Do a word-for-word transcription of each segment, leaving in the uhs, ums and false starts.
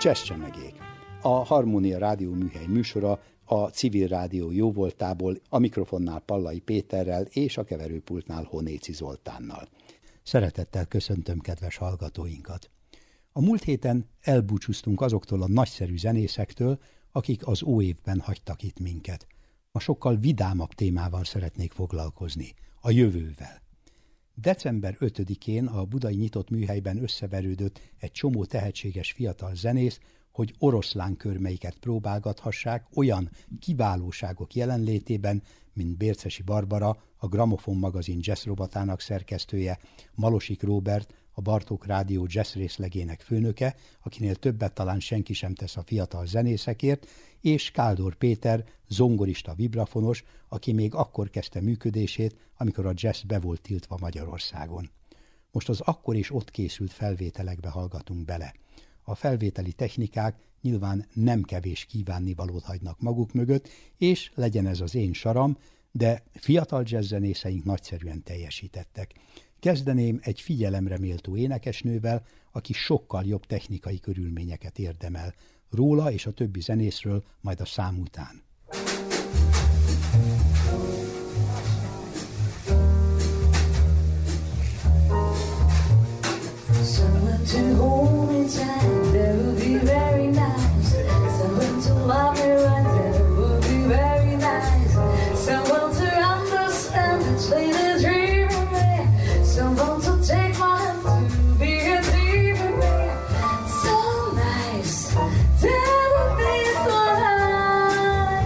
Jazz Csemegék, a Harmónia Rádió műhely műsora a Civil Rádió jóvoltából, a mikrofonnál Pallai Péterrel és a keverőpultnál Honéci Zoltánnal. Szeretettel köszöntöm kedves hallgatóinkat. A múlt héten elbúcsúztunk azoktól a nagyszerű zenészektől, akik az óévben hagytak itt minket. Ma sokkal vidámabb témával szeretnék foglalkozni, a jövővel. december ötödikén a budai nyitott műhelyben összeverődött egy csomó tehetséges fiatal zenész, hogy oroszlánkörmeiket próbálgathassák olyan kiválóságok jelenlétében, mint Bércesi Barbara, a Gramofon magazin jazz rovatának szerkesztője, Malosik Róbert, a Bartók Rádió jazz részlegének főnöke, akinél többet talán senki sem tesz a fiatal zenészekért, és Káldor Péter, zongorista vibrafonos, aki még akkor kezdte működését, amikor a jazz be volt tiltva Magyarországon. Most az akkor és ott készült felvételekbe hallgatunk bele. A felvételi technikák nyilván nem kevés kívánnivalót hagynak maguk mögött, és legyen ez az én saram, de fiatal jazzzenészeink nagyszerűen teljesítettek. Kezdeném egy figyelemre méltó énekesnővel, aki sokkal jobb technikai körülményeket érdemel. Róla és a többi zenészről majd a szám után. Someone to hold me tight, that would be very nice. Someone to love me right, that would be very nice. Someone to understand it's late a dream of me. Someone to take my hand to be a dream of me. So nice, that would be so nice.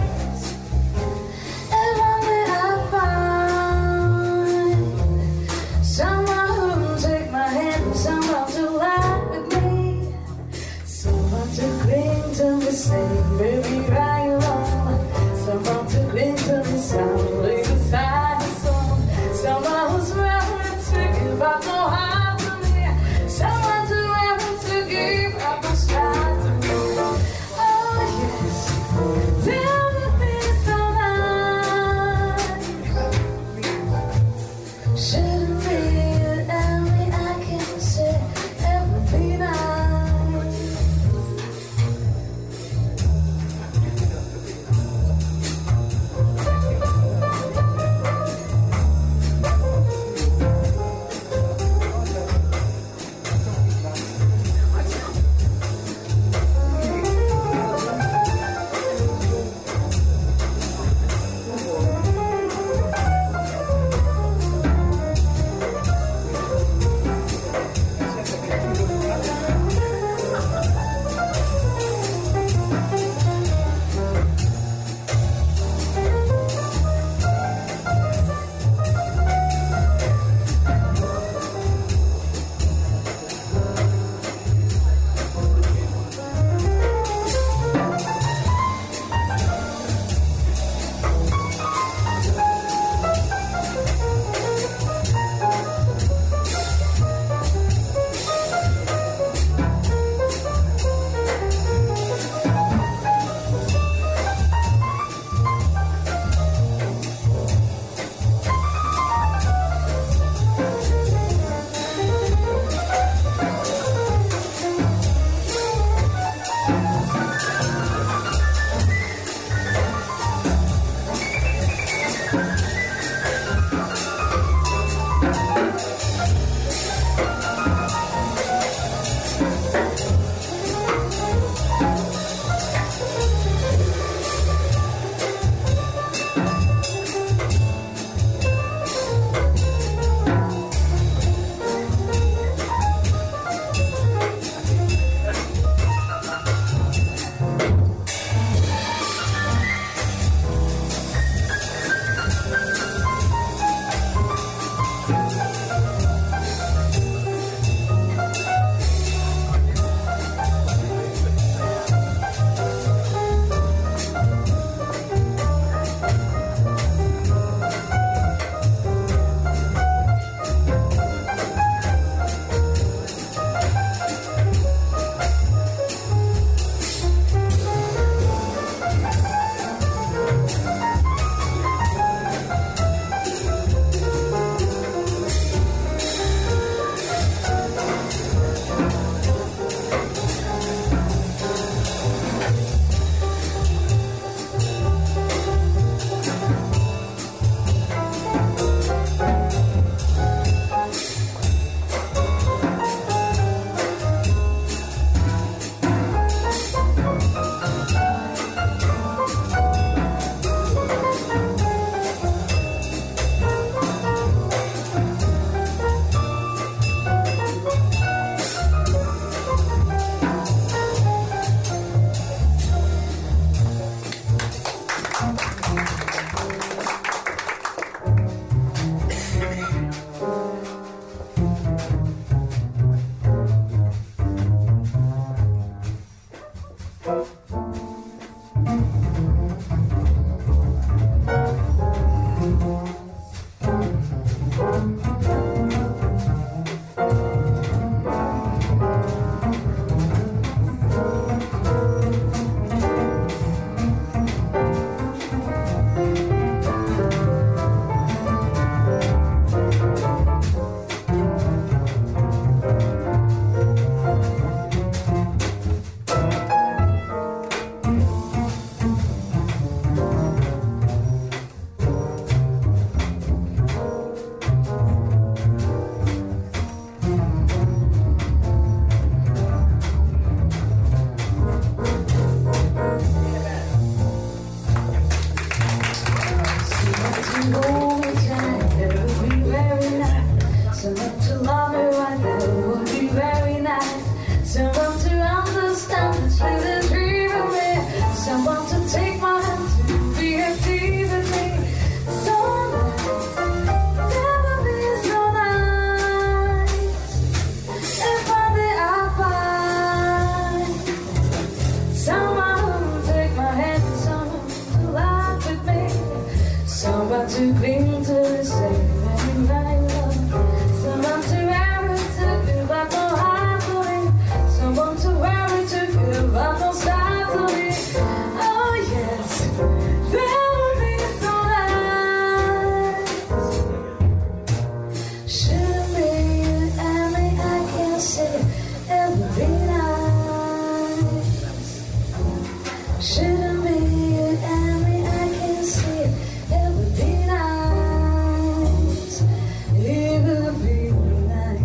hold me tight, that would be very nice. Someone to love me right, that would be very nice. Someone to understand this little dream of me. Someone to take my hand to be a team with me. So nice, that would be so nice. If one day I find someone to take my hand, someone to laugh with me, someone to cling to the same very right love, someone to ever to give up no heart to me, someone to ever to give up no side to me. Oh yes, that would be so nice. Shouldn't be you and me, I can say it would be nice. Shouldn't be you and me, I can say it would be nice. It would be nice.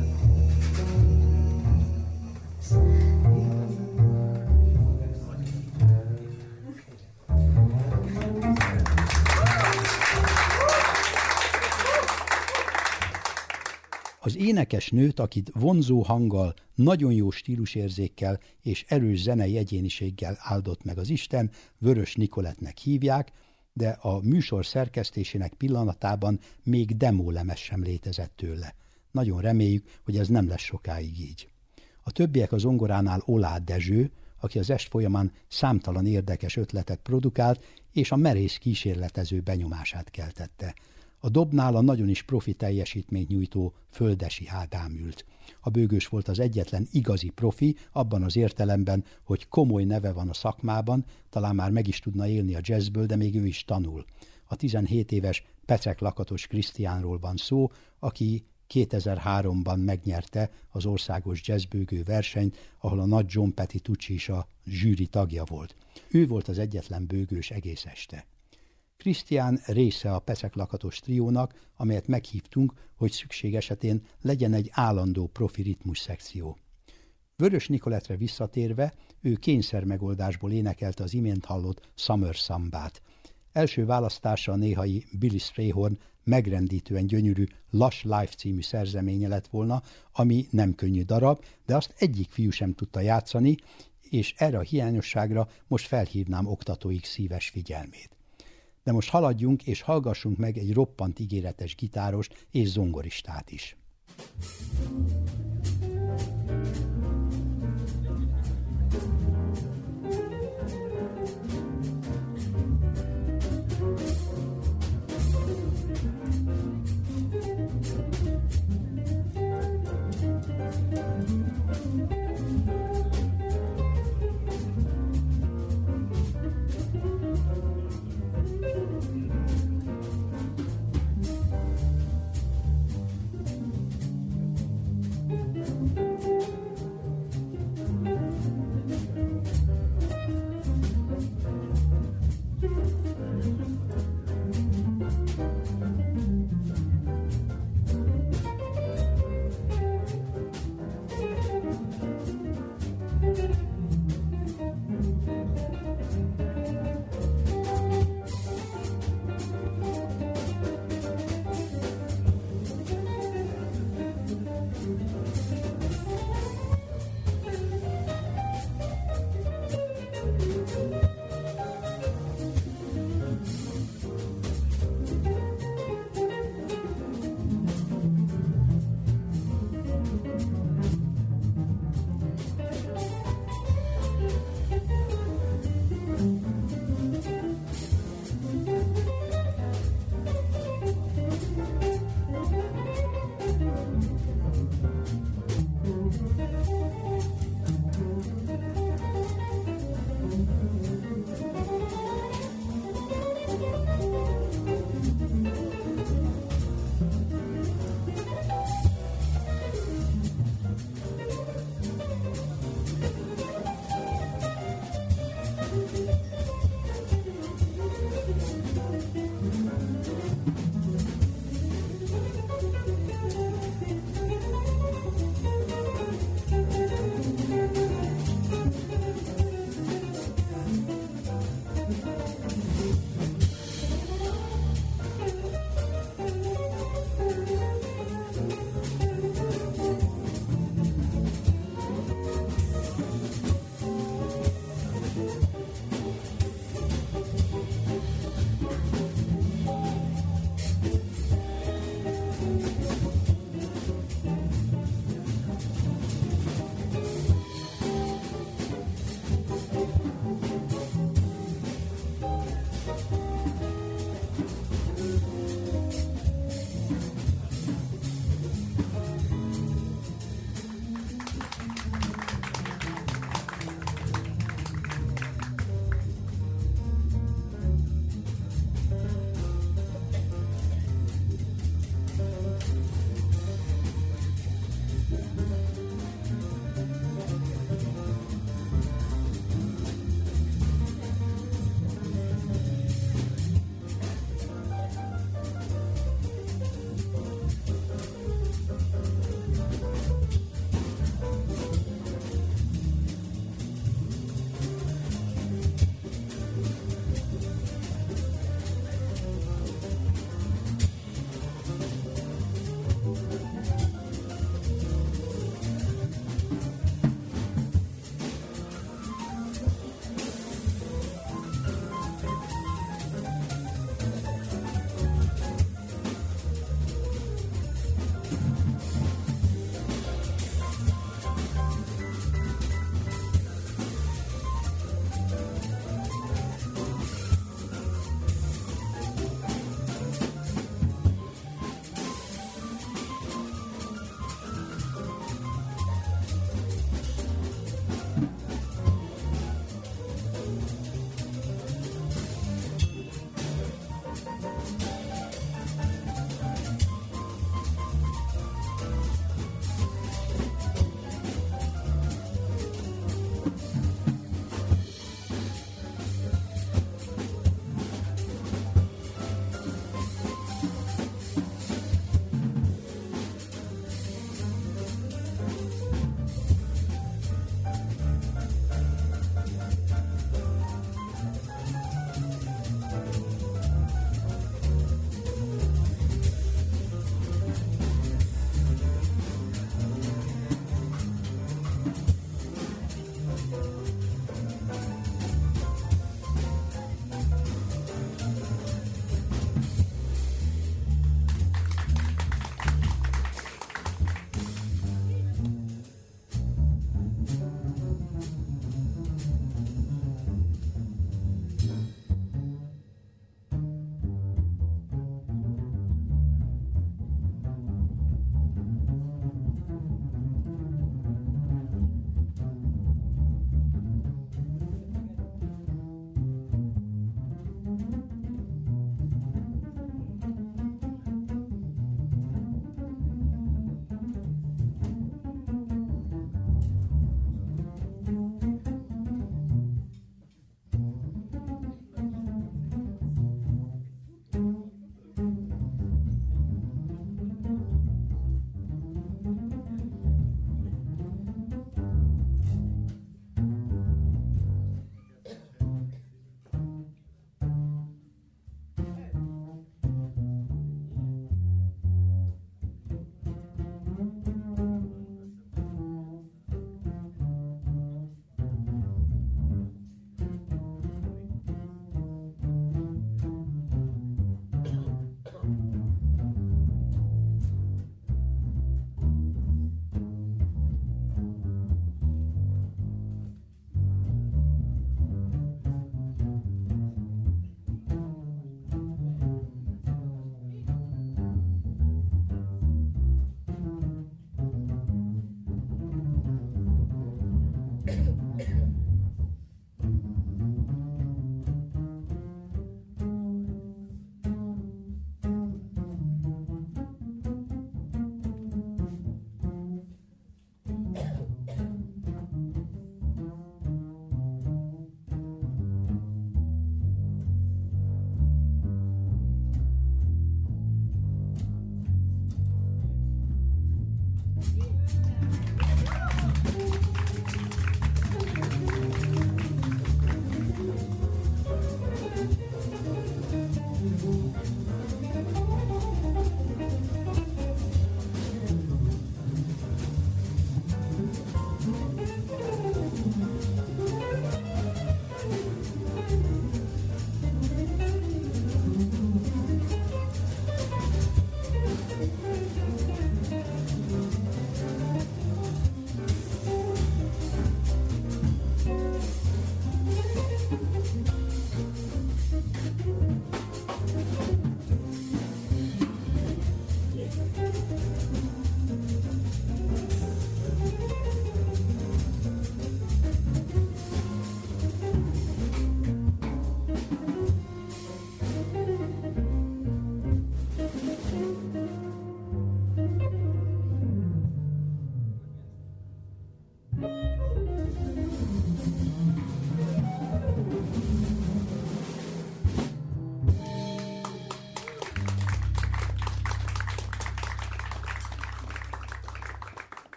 Az énekes nőt, akit vonzó hanggal, nagyon jó stílusérzékkel és erős zenei egyéniséggel áldott meg az Isten, Vörös Nicolettnek hívják, de a műsor szerkesztésének pillanatában még demólemez sem létezett tőle. Nagyon reméljük, hogy ez nem lesz sokáig így. A többiek a zongoránál Oláh Dezső, aki az est folyamán számtalan érdekes ötletet produkált, és a merész kísérletező benyomását keltette. A dobnál a nagyon is profi teljesítményt nyújtó Földesi Ádám ült. A bőgős volt az egyetlen igazi profi, abban az értelemben, hogy komoly neve van a szakmában, talán már meg is tudna élni a jazzből, de még ő is tanul. A tizenhét éves Pecek Lakatos Krisztiánról van szó, aki kétezer-háromban megnyerte az országos jazzbőgő versenyt, ahol a nagy John Petitucci is a zsűri tagja volt. Ő volt az egyetlen bőgős egész este. Krisztián része a Pecek Lakatos triónak, amelyet meghívtunk, hogy szükség esetén legyen egy állandó profi ritmus szekció. Vörös Nicolettre visszatérve, ő kényszer megoldásból énekelte az imént hallott Summer Sambát. Első választása a néhai Billy Strayhorn megrendítően gyönyörű Lush Life című szerzeménye lett volna, ami nem könnyű darab, de azt egyik fiú sem tudta játszani, és erre a hiányosságra most felhívnám oktatóik szíves figyelmét. De most haladjunk és hallgassunk meg egy roppant ígéretes gitárost és zongoristát is.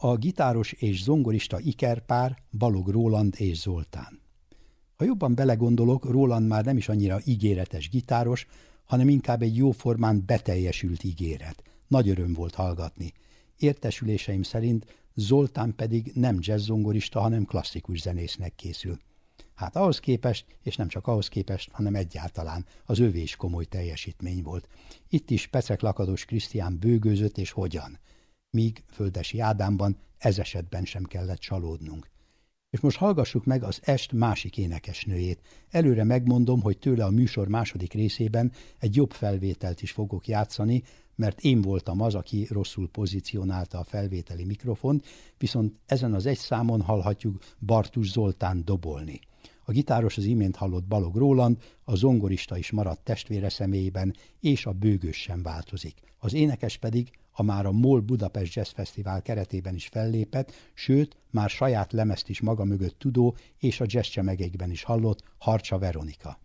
a gitáros és zongorista ikerpár Balogh Róland és Zoltán. Ha jobban belegondolok, Róland már nem is annyira ígéretes gitáros, hanem inkább egy jóformán beteljesült ígéret. Nagy öröm volt hallgatni. Értesüléseim szerint Zoltán pedig nem jazzzongorista, hanem klasszikus zenésznek készül. Hát ahhoz képest, és nem csak ahhoz képest, hanem egyáltalán az övé is komoly teljesítmény volt. Itt is Pecek Lakatos Krisztián bőgőzött, és hogyan. Míg Földesi Ádámban ez esetben sem kellett csalódnunk. És most hallgassuk meg az est másik énekesnőjét. Előre megmondom, hogy tőle a műsor második részében egy jobb felvételt is fogok játszani, mert én voltam az, aki rosszul pozícionálta a felvételi mikrofont, viszont ezen az egy számon hallhatjuk Bartus Zoltán dobolni. A gitáros az imént hallott Balogh Róland, a zongorista is maradt testvére személyében, és a bőgős sem változik. Az énekes pedig a már a MOL Budapest Jazz Fesztivál keretében is fellépett, sőt, már saját lemezt is maga mögött tudó és a jazz csemegekben is hallott Harcsa Veronika.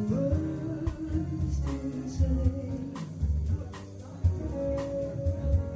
Moving the words inside.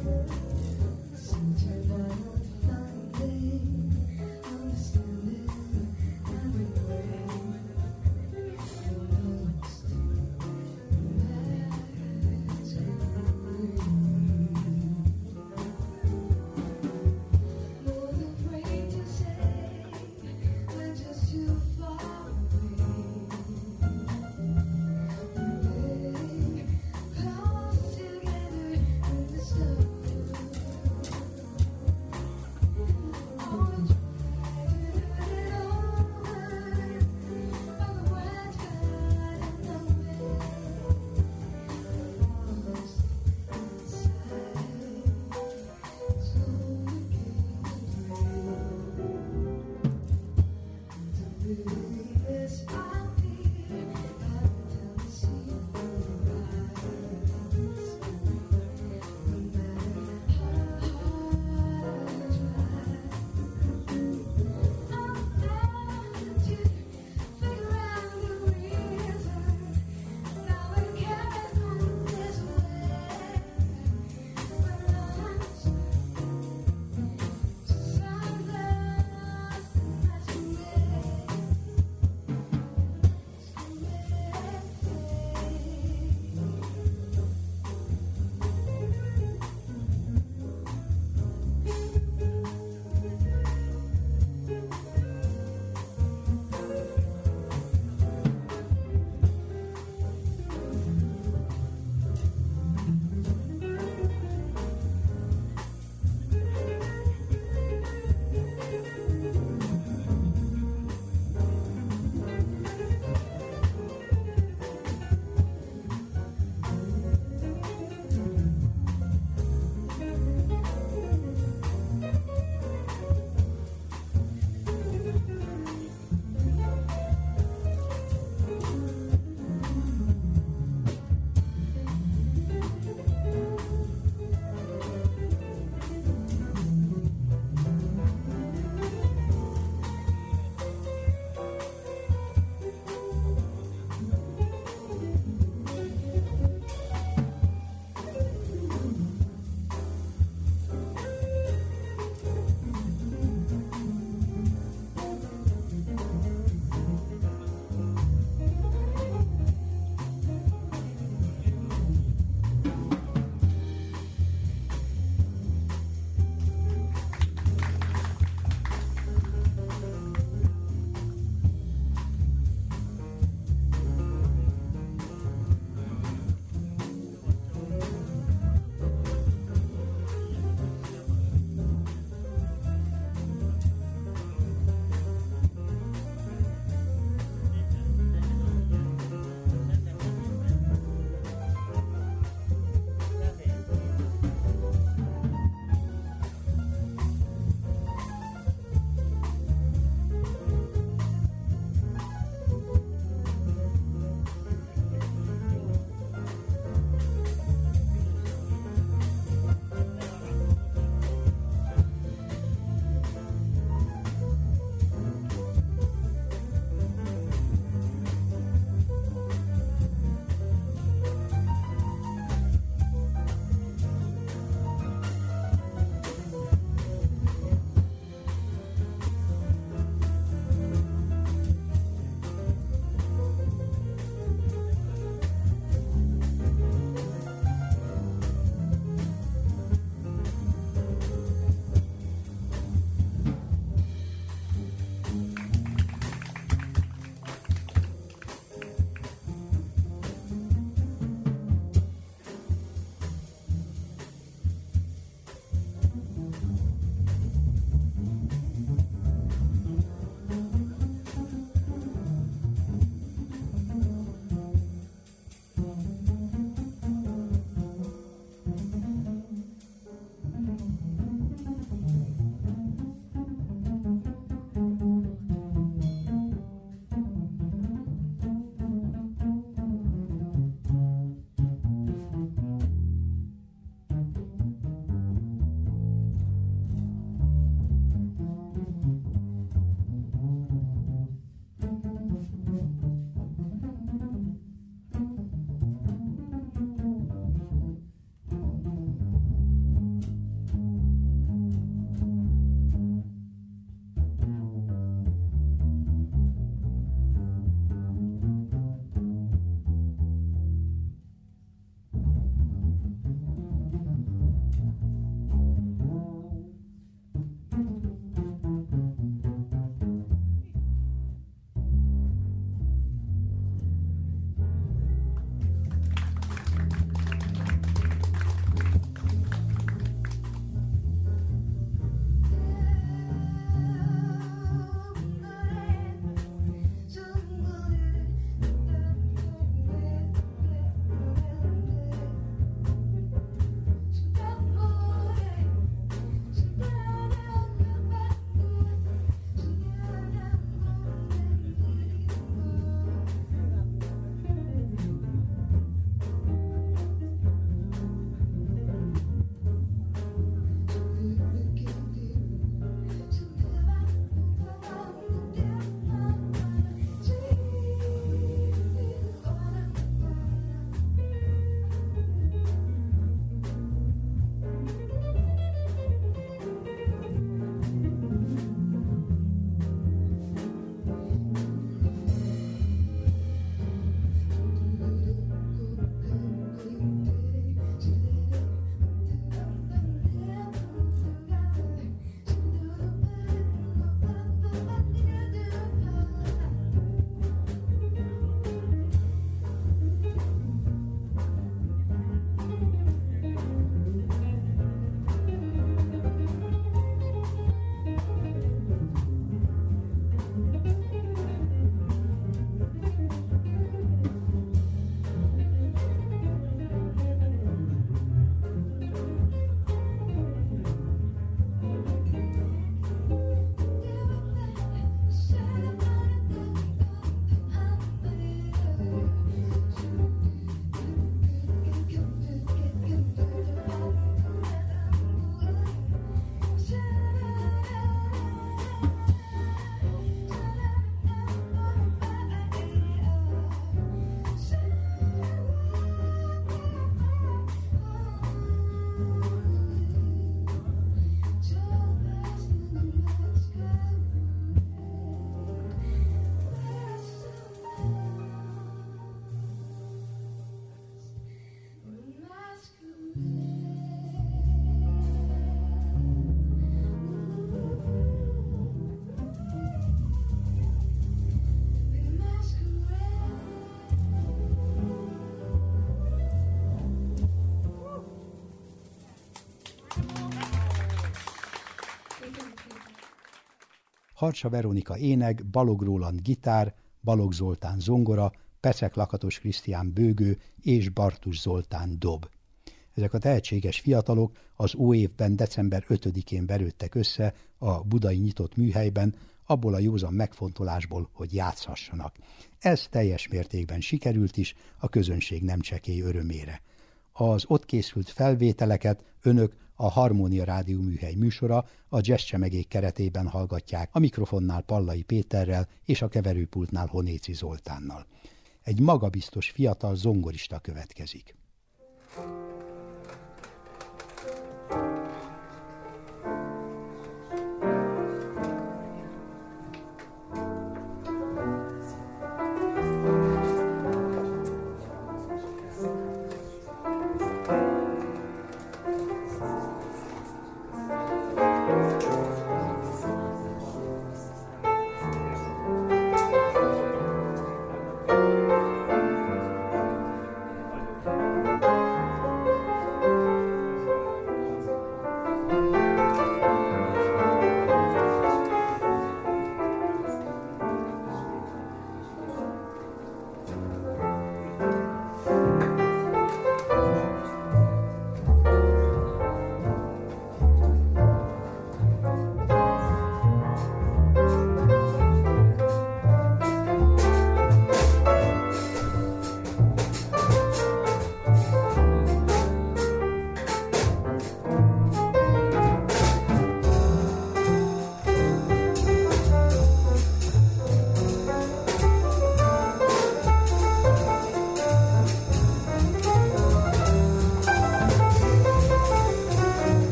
Harcsa Veronika ének, Balog Róland gitár, Balog Zoltán zongora, Pecek Lakatos Krisztián bőgő és Bartus Zoltán dob. Ezek a tehetséges fiatalok az óévben december ötödikén verődtek össze a budai nyitott műhelyben, abból a józan megfontolásból, hogy játszhassanak. Ez teljes mértékben sikerült is, a közönség nem csekély örömére. Az ott készült felvételeket önök a Harmónia Rádió műhely műsora a Jazz Csemegék keretében hallgatják, a mikrofonnál Pallai Péterrel és a keverőpultnál Honéci Zoltánnal. Egy magabiztos fiatal zongorista következik.